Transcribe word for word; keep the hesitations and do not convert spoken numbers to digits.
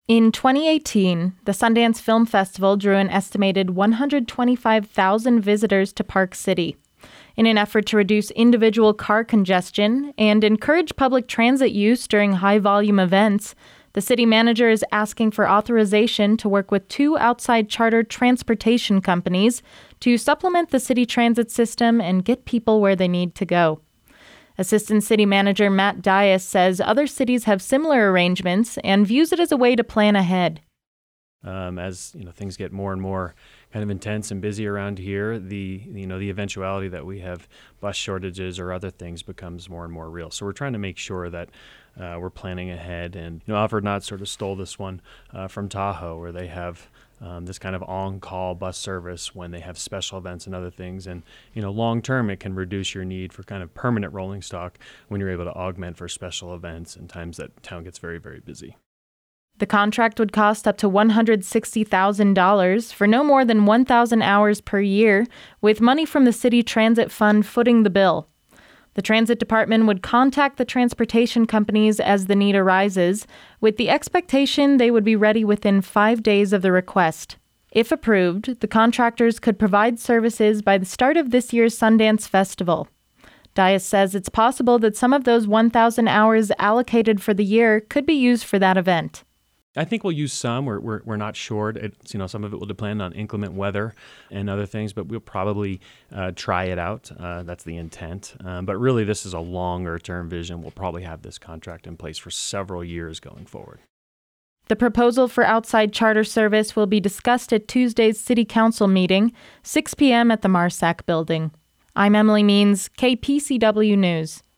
In twenty eighteen, the Sundance Film Festival drew an estimated one hundred twenty-five thousand visitors to Park City. In an effort to reduce individual car congestion and encourage public transit use during high-volume events, the city manager is asking for authorization to work with two outside charter transportation companies to supplement the city transit system and get people where they need to go. Assistant City Manager Matt Dias says other cities have similar arrangements and views it as a way to plan ahead. Um, as you know, things get more and more kind of intense and busy around here, the you know the eventuality that we have bus shortages or other things becomes more and more real. So we're trying to make sure that uh, we're planning ahead. And you know, Alfred Knott sort of stole this one uh, from Tahoe, where they have um, this kind of on-call bus service when they have special events and other things. And you know, long-term, it can reduce your need for kind of permanent rolling stock when you're able to augment for special events and times that town gets very, very busy. The contract would cost up to one hundred sixty thousand dollars for no more than one thousand hours per year, with money from the City Transit Fund footing the bill. The Transit Department would contact the transportation companies as the need arises, with the expectation they would be ready within five days of the request. If approved, the contractors could provide services by the start of this year's Sundance Festival. Dias says it's possible that some of those one thousand hours allocated for the year could be used for that event. I think we'll use some. We're we're, we're not sure. It's, you know, some of it will depend on inclement weather and other things, but we'll probably uh, try it out. Uh, that's the intent. Um, but really, this is a longer-term vision. We'll probably have this contract in place for several years going forward. The proposal for outside charter service will be discussed at Tuesday's City Council meeting, six p.m. at the Marsack Building. I'm Emily Means, K P C W News.